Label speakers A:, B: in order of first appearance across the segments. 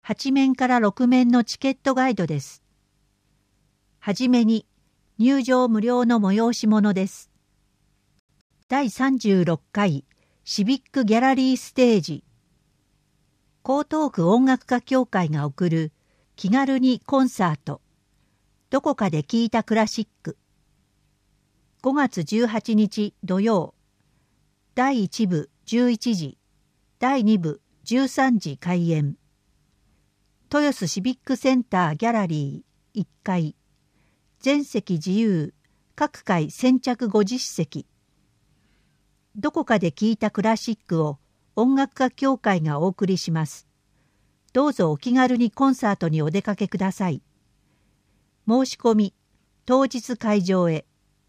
A: 8面から6面のチケットガイドです。はじめに入場無料の催し物です。第36回シビックギャラリーステージ。江東区音楽家協会が送る気軽にコンサート。どこかで聴いたクラシック。5月18日土曜。第1部11時。第2部13時開演。豊洲シビックセンターギャラリー1階。全席自由。各階先着50席。どこかで聴いたクラシックを音楽家協会がお送りします。どうぞお気軽にコンサートにお出かけください。申し込み、当日会場へ。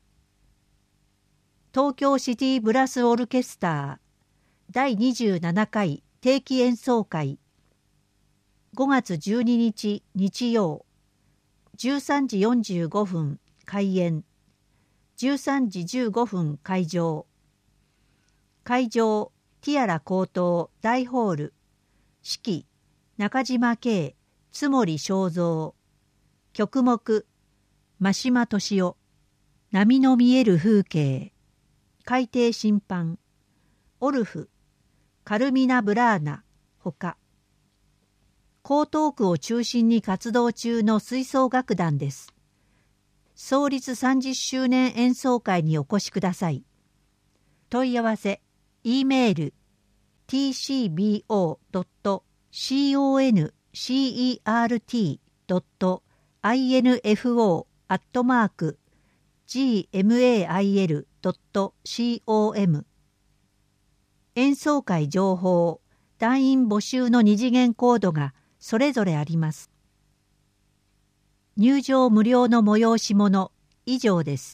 A: 東京シティブラスオルケスター第27回定期演奏会。5月12日日曜。13時45分開演。13時15分会場。会場ティアラ高等大ホール。指揮中島圭、津森正蔵。曲目真島敏夫。波の見える風景。海底審判。オルフカルミナ・ブラーナほか。江東区を中心に活動中の吹奏楽団です。創立30周年演奏会にお越しください。問い合わせ、E メール、tcbor.concert@gmail.com。演奏会情報、団員募集の二次元コードがそれぞれあります。入場無料の催し物以上です。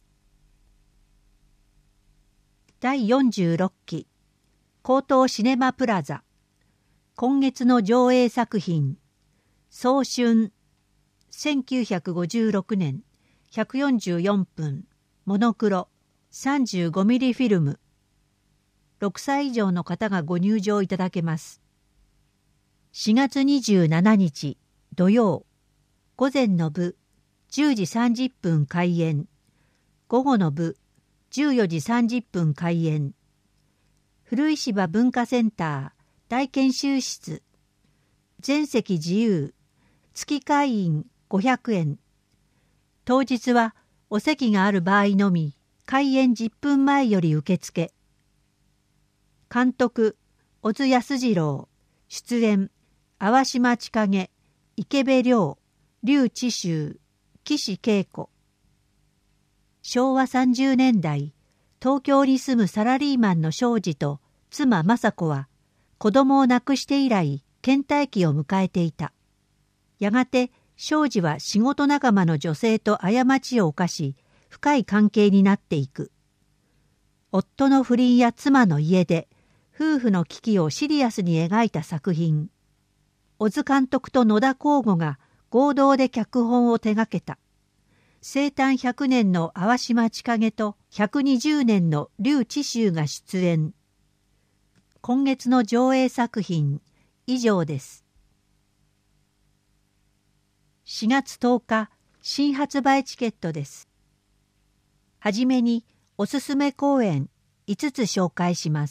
A: 第46期江東シネマプラザ。今月の上映作品早春1956年144分モノクロ35ミリフィルム。6歳以上の方がご入場いただけます。4月27日土曜。午前の部10時30分開演。午後の部14時30分開演。古石場文化センター大研修室。全席自由。月会員500円。当日はお席がある場合のみ開演10分前より受付。監督小津安二郎。出演淡島千景、池部良、劉知秋、岸恵子。昭和30年代、東京に住むサラリーマンの庄司と妻雅子は、子供を亡くして以来、倦怠期を迎えていた。やがて、庄司は仕事仲間の女性と過ちを犯し、深い関係になっていく。夫の不倫や妻の家出、夫婦の危機をシリアスに描いた作品。小津監督と野田光吾が合同で脚本を手掛けた。生誕100年の淡島千景と120年の劉知秋が出演。今月の上映作品以上です。4月10日新発売チケットです。はじめにおすすめ公演5つ紹介します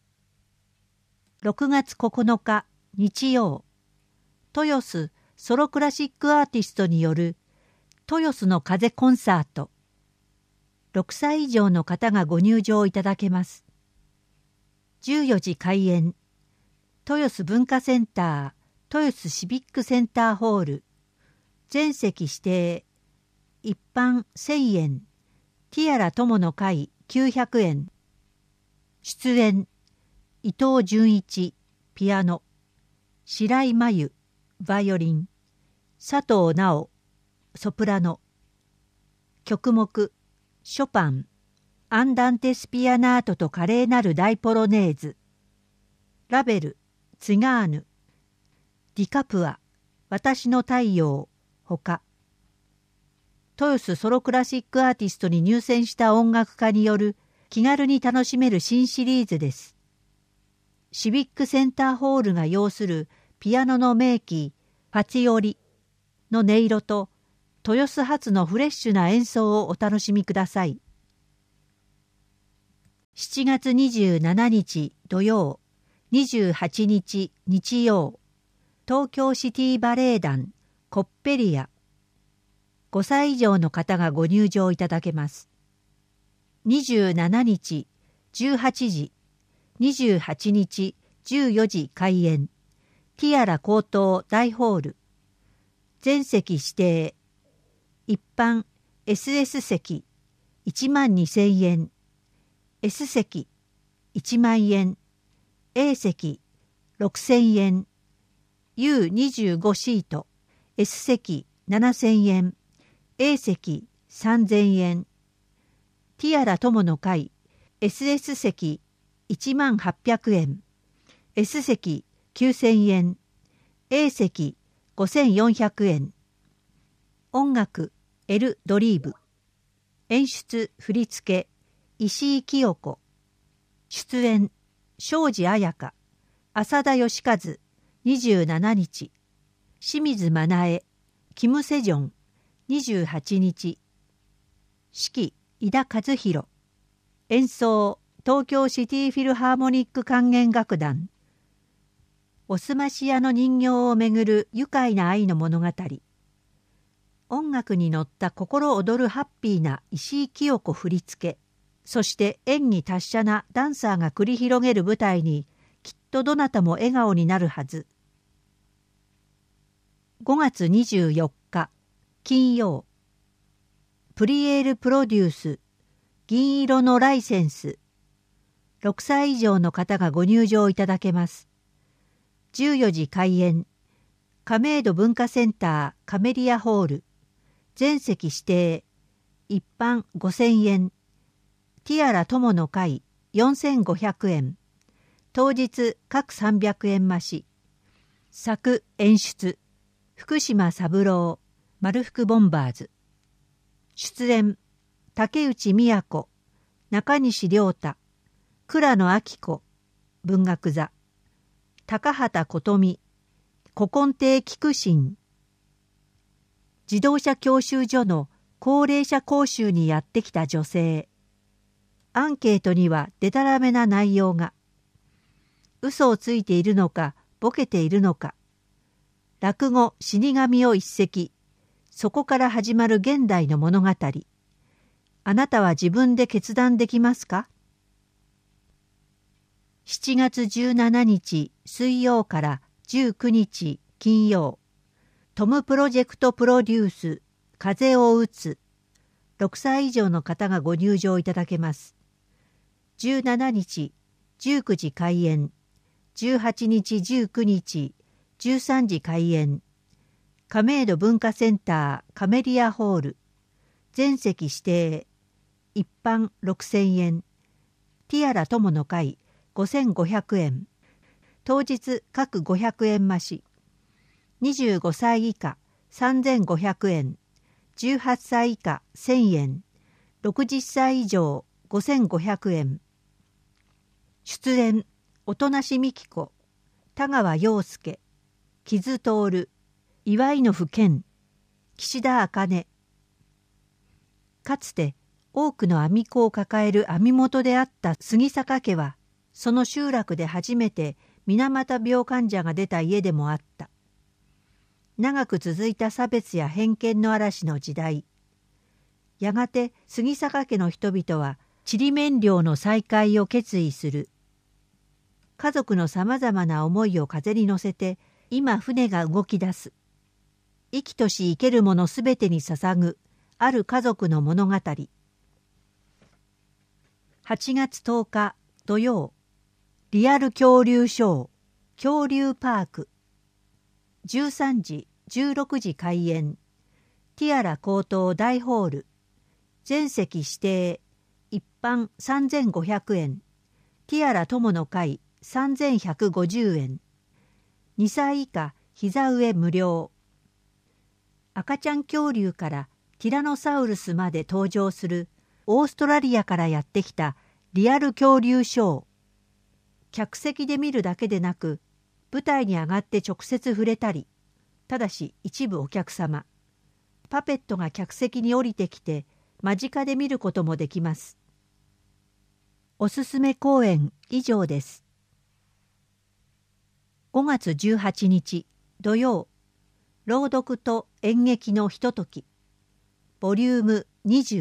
A: 。6月9日日曜。豊洲ソロクラシックアーティストによる豊洲の風コンサート。6歳以上の方がご入場いただけます。14時開演。豊洲文化センター、豊洲シビックセンターホール。全席指定。一般1000円。ティアラ友の会900円。出演。伊藤純一、ピアノ。白井真由、バイオリン。佐藤直、ソプラノ。曲目、ショパン、アンダンテスピアナートと華麗なる大ポロネーズ。ラベル、ツィガーヌ。ディカプア、私の太陽、ほか。豊洲ソロクラシックアーティストに入選した音楽家による気軽に楽しめる新シリーズです。シビックセンターホールが要するピアノの名器パチオリの音色と豊洲発のフレッシュな演奏をお楽しみください。7月27日土曜、28日日曜、東京シティバレエ団コッペリア。5歳以上の方がご入場いただけます。27日18時、28日14時開演。ティアラ高等大ホール。全席指定。一般 SS 席12,000円。S 席1万円。A 席6,000円。U25 シート。S 席7,000円。A 席3,000円。ティアラ友の会 SS 席18,800円。S 席9,000円。A 席5,400円。音楽エル・ドリーブ。演出振付石井清子。出演庄司彩香、浅田義和。27日。清水真奈恵、キム・セジョン。28日。指揮井田和弘。演奏東京シティフィルハーモニック管弦楽団。おすまし屋の人形をめぐる愉快な愛の物語。音楽に乗った心躍るハッピーな石井清子振り付け、そして演技達者なダンサーが繰り広げる舞台に、きっとどなたも笑顔になるはず。5月24日金曜、プリエールプロデュース銀色のライセンス。6歳以上の方がご入場いただけます。14時開演。亀戸文化センターカメリアホール。全席指定。一般5,000円。ティアラ友の会4,500円。当日各300円増し。作演出福島三郎、丸福ボンバーズ。出演竹内美子、中西良太、倉野明子、文学座。高畑琴美、古今亭菊心。自動車教習所の高齢者講習にやってきた女性。アンケートにはでたらめな内容が。嘘をついているのか、ボケているのか。落語死神を一席。そこから始まる現代の物語。あなたは自分で決断できますか？7月17日水曜から19日金曜、トムプロジェクトプロデュース風を打つ。6歳以上の方がご入場いただけます。17日19時開演。18日19日13時開演。亀戸文化センターカメリアホール。全席指定。一般6,000円。ティアラ友の会5,500円。当日各500円増し。25歳以下3,500円。18歳以下1,000円。60歳以上5,500円。出演音無美紀子、田川陽介、木津徹、岩井野府健、岸田茜。かつて多くの編み子を抱える編み元であった杉坂家は、その集落で初めて水俣病患者が出た家でもあった。長く続いた差別や偏見の嵐の時代、やがて杉坂家の人々はちりめん漁の再開を決意する。家族のさまざまな思いを風に乗せて今船が動き出す。生きとし生けるものすべてに捧ぐある家族の物語。8月10日土曜、リアル恐竜ショー恐竜パーク。13時16時開演。ティアラ高等大ホール。全席指定。一般3,500円。ティアラ友の会3,150円。2歳以下膝上無料。赤ちゃん恐竜からティラノサウルスまで登場するオーストラリアからやってきたリアル恐竜ショー。客席で見るだけでなく、舞台に上がって直接触れたり、 ただし一部お客様。パペットが客席に降りてきて間近で見ることもできます。おすすめ公演以上です。5月18日土曜、朗読と演劇のひととき、ボリューム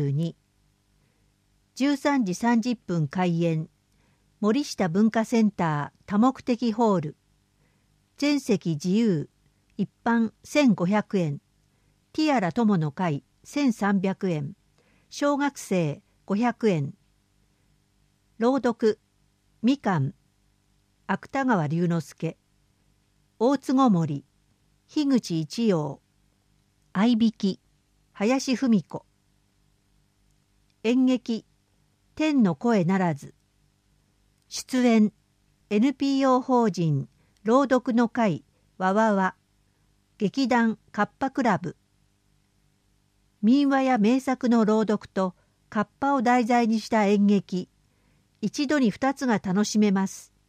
A: 22、13時30分開演、森下文化センター多目的ホール、全席自由、一般1500円、ティアラ友の会1300円、小学生500円。朗読、みかん、芥川龍之介、大坪森、樋口一葉、相引、林文子。演劇、天の声ならず。出演、NPO 法人朗読の会わわわ、劇団カッパクラブ。民話や名作の朗読とカッパを題材にした演劇、一度に2つが楽しめます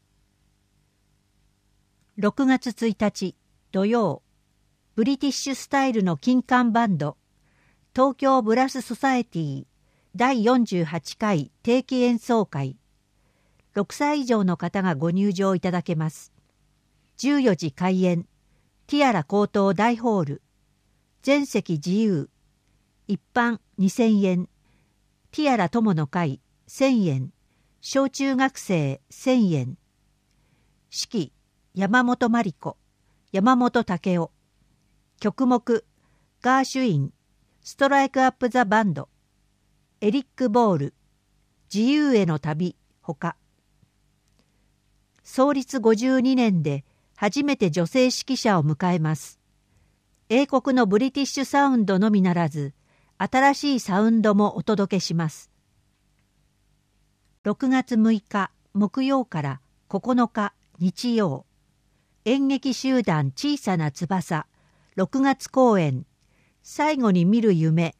A: 。6月1日土曜、ブリティッシュスタイルの金管バンド、東京ブラスソサエティ第48回定期演奏会。6歳以上の方がご入場いただけます。14時開演、ティアラ高等大ホール。全席自由。一般2000円。ティアラ友の会1000円。小中学生1000円。指揮、山本真理子、山本武雄。曲目、ガーシュイン、ストライクアップザバンド、エリック・ボール、自由への旅、ほか。創立52年で初めて女性指揮者を迎えます。英国のブリティッシュサウンドのみならず、新しいサウンドもお届けします。6月6日木曜から9日日曜、演劇集団小さな翼6月公演、最後に見る夢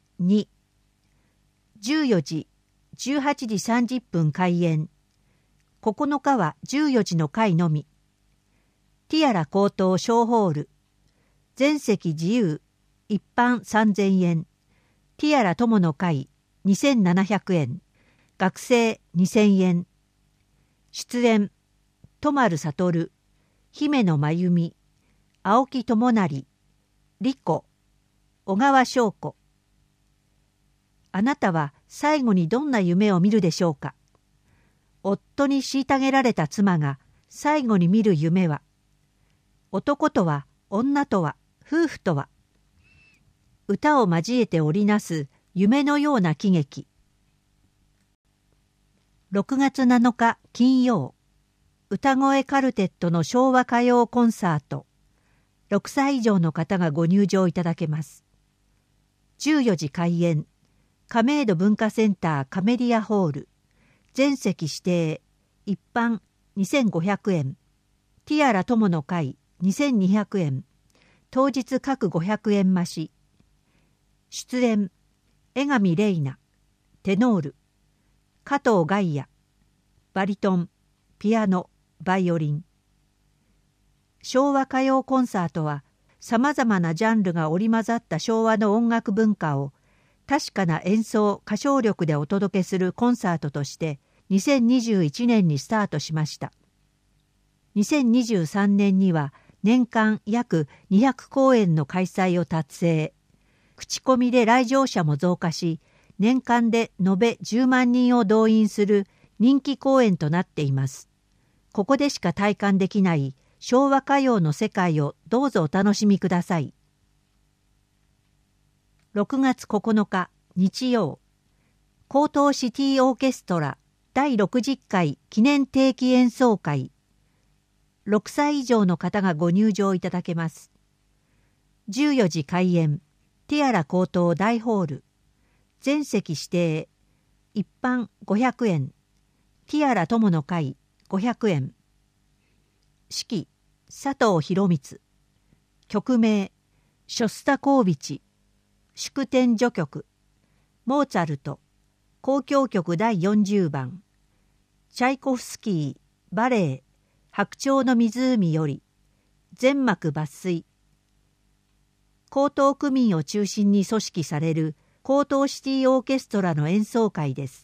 A: 2、14時、18時30分開演。9日は14時の回のみ。ティアラ高等小ホール。全席自由、一般3000円。ティアラ友の会2700円。学生2000円。出演、戸丸悟、姫野真由美、青木智成、莉子、小川翔子。あなたは最後にどんな夢を見るでしょうか。夫に虐げられた妻が最後に見る夢は、男とは、女とは、夫婦とは。歌を交えて織りなす夢のような喜劇。6月7日金曜、歌声カルテットの昭和歌謡コンサート。6歳以上の方がご入場いただけます。14時開演、亀戸文化センターカメリアホール。全席指定、一般2500円。ティアラ友の会2200円。当日各500円増し。出演、江上玲奈、テノール、加藤ガイヤ、バリトン、ピアノ、バイオリン。昭和歌謡コンサートは、さまざまなジャンルが織り交ざった昭和の音楽文化を、確かな演奏・歌唱力でお届けするコンサートとして2021年にスタートしました。2023年には年間約200公演の開催を達成。口コミで来場者も増加し、年間で延べ10万人を動員する人気公演となっています。ここでしか体感できない昭和歌謡の世界をどうぞお楽しみください。6月9日日曜、江東シティオーケストラ第60回記念定期演奏会。6歳以上の方がご入場いただけます。14時開演、ティアラ高等大ホール。全席指定、一般500円。ティアラ友の会500円。指揮、佐藤博光。曲名、ショスタコービチ。祝典序曲、モーツァルト、交響曲第40番、チャイコフスキー、バレエ、白鳥の湖より、全幕抜粋。 江東区民を中心に組織される江東シティオーケストラの演奏会です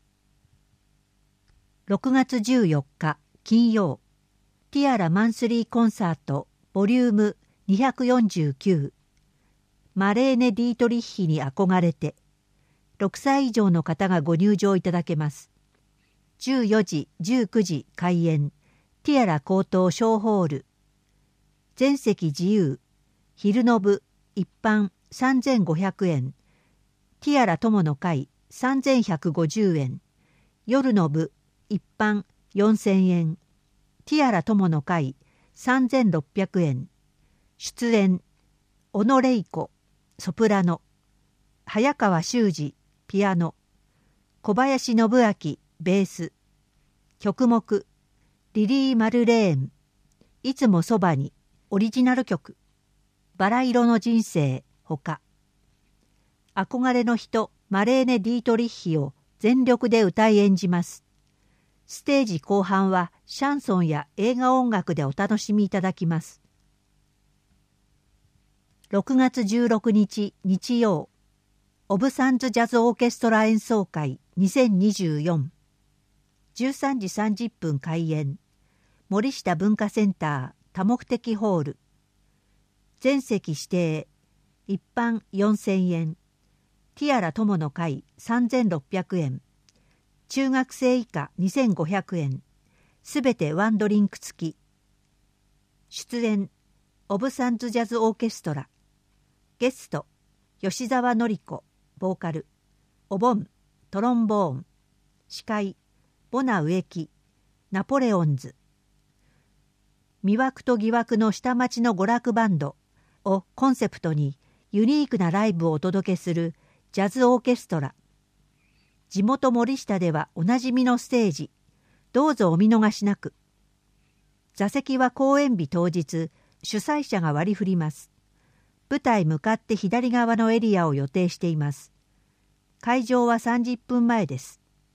A: 。6月14日金曜、ティアラマンスリーコンサートボリューム249、マレーネ・ディートリッヒに憧れて、6歳以上の方がご入場いただけます。14時、19時開演、ティアラ高等小ホール。全席自由、昼の部、一般3500円、ティアラ友の会3150円、夜の部、一般4000円、ティアラ友の会3600円、出演、小野玲子、ソプラノ、早川修二、ピアノ、小林信明、ベース、曲目、リリー・マルレーン、いつもそばに、オリジナル曲、バラ色の人生、ほか。憧れの人、マレーネ・ディートリッヒを全力で歌い演じます。ステージ後半はシャンソンや映画音楽でお楽しみいただきます。6月16日日曜、オブサンズジャズオーケストラ演奏会2024。13時30分開演。森下文化センター多目的ホール。全席指定、一般4000円。ティアラ友の会3600円。中学生以下2500円。すべてワンドリンク付き。出演、オブサンズジャズオーケストラ。ゲスト、吉沢典子、ボーカル。お盆、トロンボーン。司会、ボナ植木、ナポレオンズ。魅惑と疑惑の下町の娯楽バンドをコンセプトにユニークなライブをお届けするジャズオーケストラ。地元森下ではおなじみのステージ。どうぞお見逃しなく。座席は公演日当日、主催者が割り振ります。舞台向かって左側のエリアを予定しています。会場は30分前です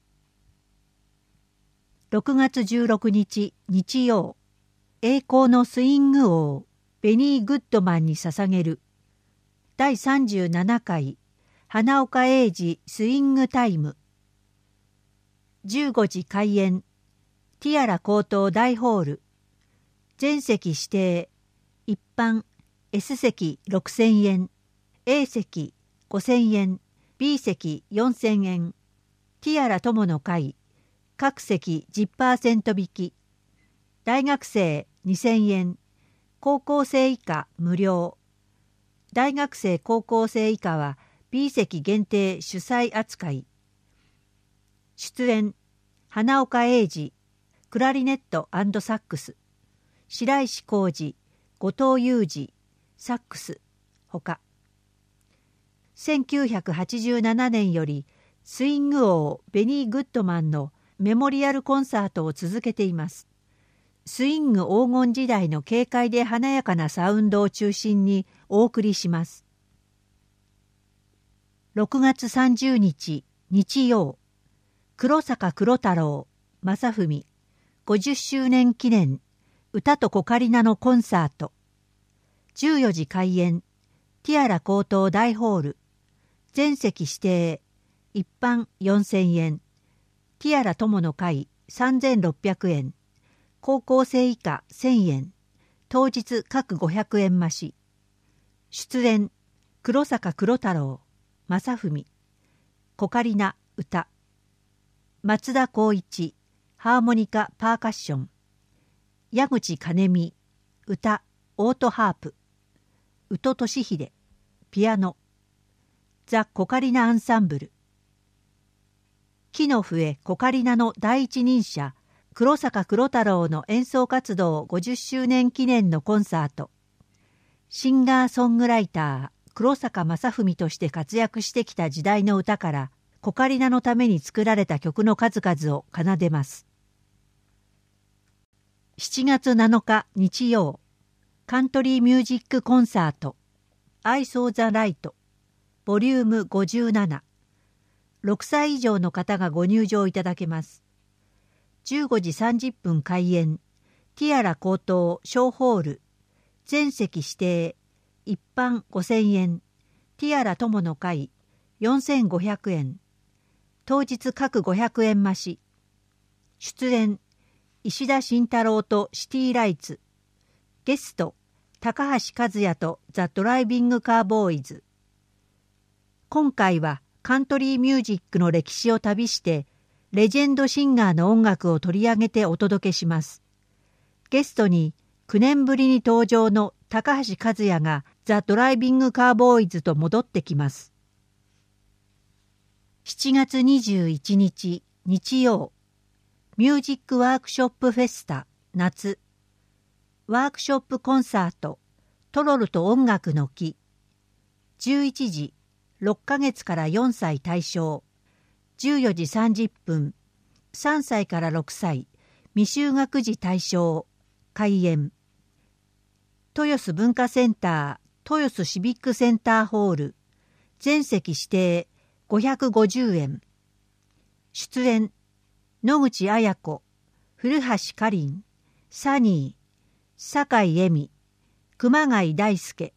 A: 。6月16日日曜、栄光のスイング王ベニー・グッドマンに捧げる第37回花岡英二スイングタイム。15時開演、ティアラ高等大ホール。全席指定、一般 S 席6000円、A 席5000円、B 席4000円。ティアラ友の会、各席 10% 引き。大学生2000円、高校生以下無料。大学生高校生以下は B 席限定主催扱い。出演、花岡英二、クラリネット&サックス、白石浩二、後藤裕二、サックス、ほか。1987年よりスイング王ベニー・グッドマンのメモリアルコンサートを続けています。スイング黄金時代の軽快で華やかなサウンドを中心にお送りします。6月30日日曜、黒坂黒太郎正文50周年記念歌とコカリナのコンサート。14時開演、ティアラ高等大ホール。全席指定、一般4000円。ティアラ友の会3600円。高校生以下1000円。当日各500円増し。出演、黒坂黒太郎、正文、コカリナ歌。松田光一、ハーモニカパーカッション。矢口金美、歌、オートハープ。宇都俊秀、ピアノ。ザ・コカリナアンサンブル。木の笛コカリナの第一人者、黒坂黒太郎の演奏活動50周年記念のコンサート。シンガーソングライター、黒坂正文として活躍してきた時代の歌から、コカリナのために作られた曲の数々を奏でます。7月7日日曜、カントリーミュージックコンサート、I Saw the Light、ボリューム57。6歳以上の方がご入場いただけます。15時30分開演、ティアラ高等小ホール。全席指定、 一般5000円、ティアラ友の会4500円、当日各500円増し。出演、石田慎太郎とシティライツ。ゲスト、高橋和也とザ・ドライビングカーボーイズ。今回はカントリーミュージックの歴史を旅して、レジェンドシンガーの音楽を取り上げてお届けします。ゲストに9年ぶりに登場の高橋和也がザ・ドライビングカーボーイズと戻ってきます。7月21日日曜、ミュージックワークショップフェスタ夏、ワークショップコンサートトロルと音楽の木、11時、6ヶ月から4歳対象、14時30分、3歳から6歳未就学児対象、開演。豊洲文化センター、豊洲シビックセンターホール、全席指定550円。出演、野口彩子、古橋かりん、サニー、酒井恵美、熊谷大輔。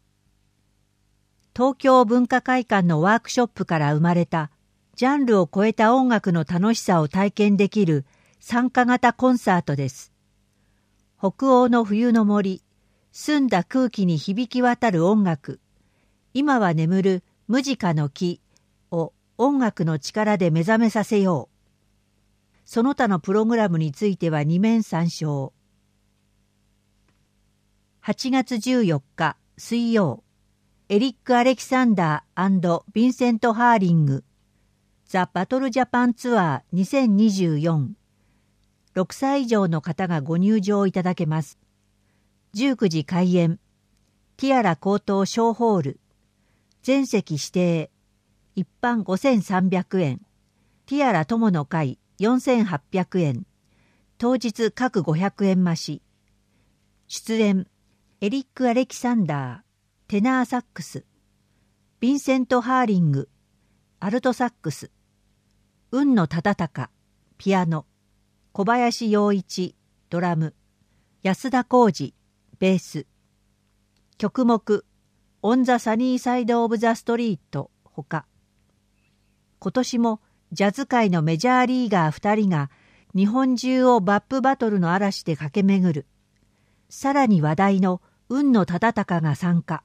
A: 東京文化会館のワークショップから生まれたジャンルを超えた音楽の楽しさを体験できる参加型コンサートです。北欧の冬の森、澄んだ空気に響き渡る音楽、今は眠るムジカの木を音楽の力で目覚めさせよう。その他のプログラムについては2面参照。8月14日水曜、エリック・アレキサンダー&ヴィンセント・ハーリングザ・バトル・ジャパンツアー2024。6歳以上の方がご入場いただけます。19時開演。ティアラ高等小ホール。全席指定。一般5300円。ティアラ友の会4800円。当日各500円増し。出演、エリック・アレキサンダー、テナーサックス。ヴィンセント・ハーリング、アルトサックス。雲野忠敬、ピアノ。小林洋一、ドラム。安田浩二、ベース。曲目、オン・ザ・サニー・サイド・オブ・ザ・ストリート、ほか。今年もジャズ界のメジャーリーガー2人が日本中をバップバトルの嵐で駆け巡る。さらに話題の雲野忠敬が参加。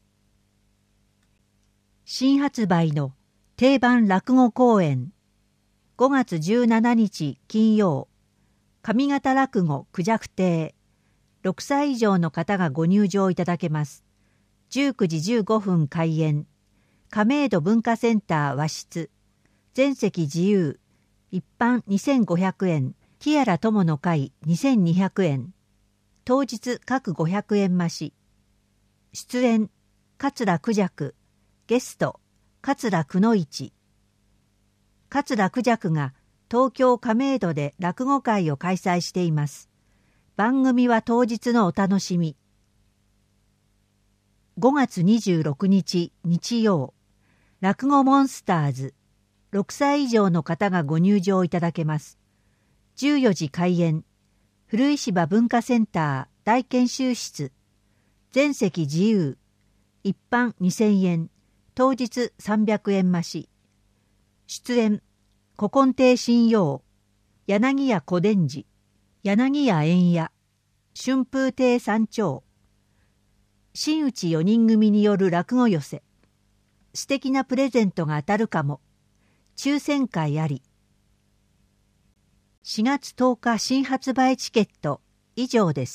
A: 新発売の定番落語公演。5月17日金曜。上方落語孔雀亭。6歳以上の方がご入場いただけます。19時15分開演。亀戸文化センター和室。全席自由。一般2500円。ティアラ友の会2200円。当日各500円増し。出演、桂孔雀。ゲスト、桂久野一。桂孔雀が東京亀戸で落語会を開催しています。番組は当日のお楽しみ。5月26日日曜、落語モンスターズ。6歳以上の方がご入場いただけます。14時開演。古石場文化センター大研修室。全席自由。一般2000円。当日300円増し。出演、古今亭信用、柳家小伝次、柳家円屋、春風亭三長。真打ち4人組による落語寄せ。素敵なプレゼントが当たるかも。抽選会あり。4月10日新発売チケット以上です。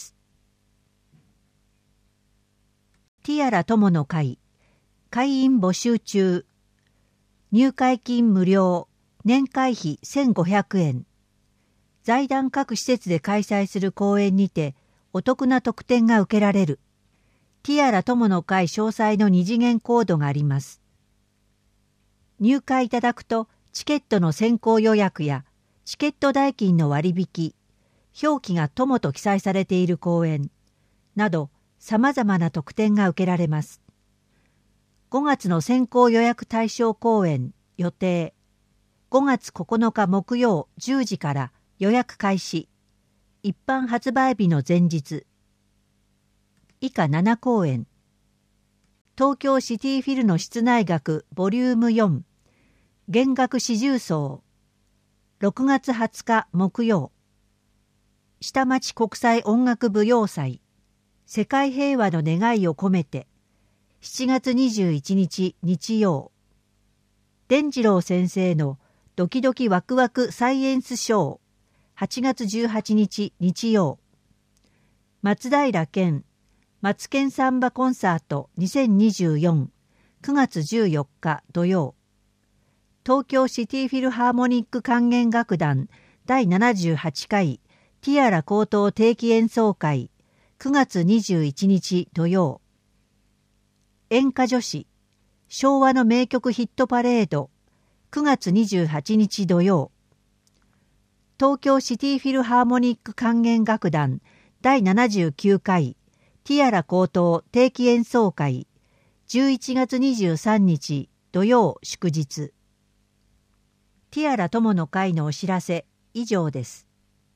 A: ティアラ友の会、会員募集中。入会金無料、年会費1500円。財団各施設で開催する公演にてお得な特典が受けられる。ティアラ友の会詳細の2次元コードがあります。入会いただくとチケットの先行予約やチケット代金の割引、表記が友と記載されている公演など様々な特典が受けられます。5月の先行予約対象公演予定。5月9日木曜10時から予約開始。一般発売日の前日。以下7公演。 東京シティフィルの室内楽ボリューム4弦楽四重奏6月20日木曜下町国際音楽舞踊祭世界平和の願いを込めて7月21日日曜伝次郎先生のドキドキワクワクサイエンスショー8月18日日曜松平健マツケンサンバコンサート2024 9月14日土曜東京シティフィルハーモニック管弦楽団第78回ティアラ高等定期演奏会9月21日土曜演歌女子昭和の名曲ヒットパレード9月28日土曜東京シティフィルハーモニック管弦楽団第79回ティアラ高等定期演奏会11月23日土曜祝日ティアラ友の会のお知らせ以上です。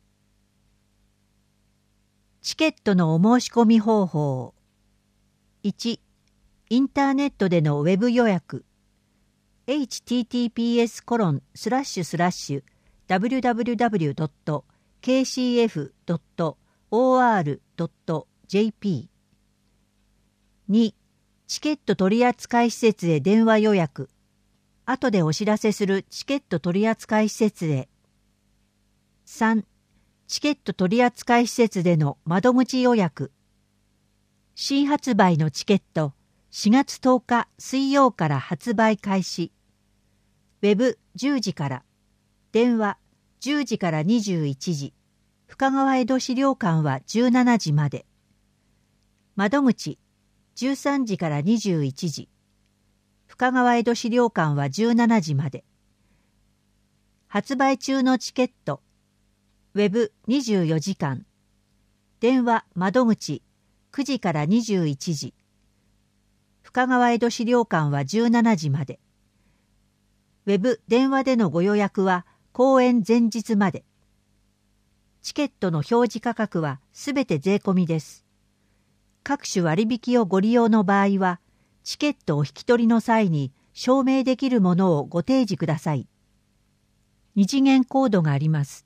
A: チケットのお申し込み方法1インターネットでのウェブ予約 https://www.kcf.or.jp 2. チケット取扱施設へ電話予約後でお知らせするチケット取扱施設へ 3. チケット取扱施設での窓口予約新発売のチケット4月10日水曜から発売開始ウェブ10時から電話10時から21時深川江戸資料館は17時まで窓口13時から21時深川江戸資料館は17時まで発売中のチケットウェブ24時間電話窓口9時から21時深川江戸資料館は17時までウェブ電話でのご予約は公演前日までチケットの表示価格はすべて税込みです各種割引をご利用の場合はチケットお引き取りの際に証明できるものをご提示ください2次元コードがあります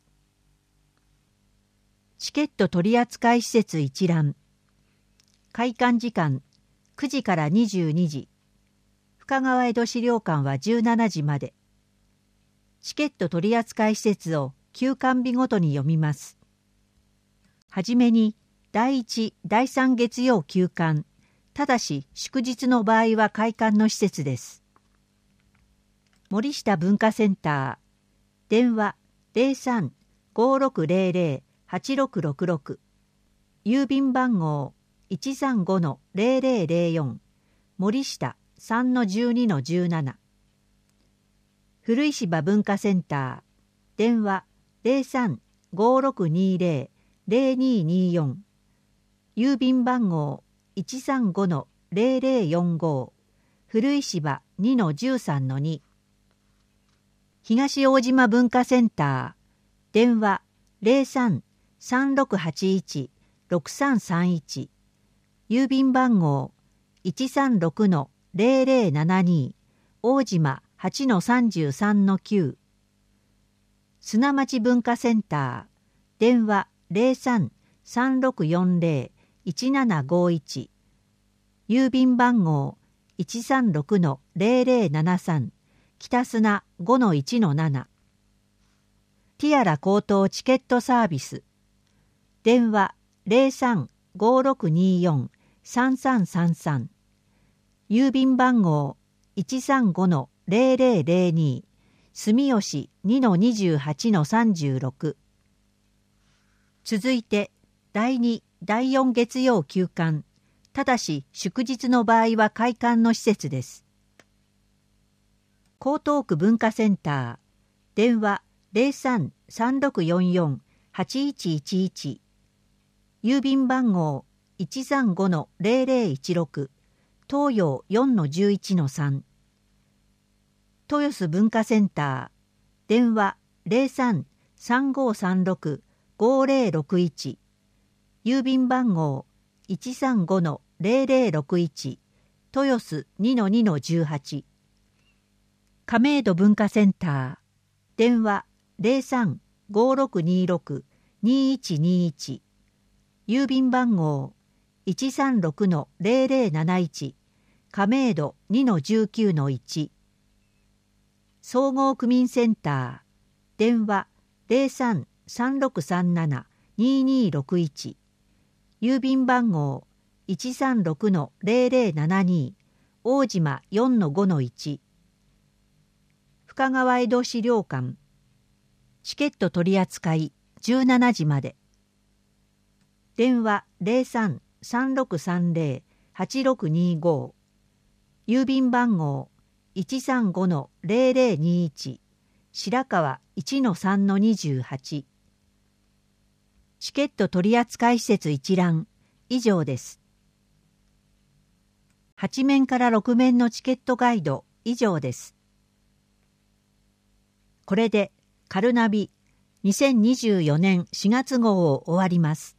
A: チケット取扱施設一覧開館時間9時から22時深川江戸資料館は17時までチケット取扱施設を休館日ごとに読みますはじめに第1、第3月曜休館ただし祝日の場合は開館の施設です森下文化センター電話 03-5600-8666 郵便番号 135-0004 森下 3-12-17 古石場文化センター電話 03-5620-0224 郵便番号 135-0045 古石場 2-13-2 東大島文化センター電話 03-3681-6331 郵便番号 136-0072 大島 8-33-9 砂町文化センター電話 03-3640-1751 郵便番号 136-0073 北砂 5-1-7 ティアラ高等チケットサービス電話 03-5624-3333 郵便番号 135-0002 住吉 2-28-36 続いて第2、第4月曜休館ただし祝日の場合は開館の施設です江東区文化センター電話 03-3644-8111 郵便番号 135-0016 東洋 4-11-3 豊洲文化センター電話 03-3536-5061 郵便番号 135-0061 東豊洲 2-2-18。亀戸文化センター。電話03-5626-2121。郵便番号136-0071。亀戸 2-19-1。総合区民センター。電話03-3637-2261。郵便番号136-0072。大島 4-5-1。深川江戸資料館。チケット取り扱い17時まで。電話03-3630-8625。郵便番号135-0021。白川 1-3-28。チケット取扱施設一覧以上です。8面から6面のチケットガイド以上です。これでカルナビ2024年4月号を終わります。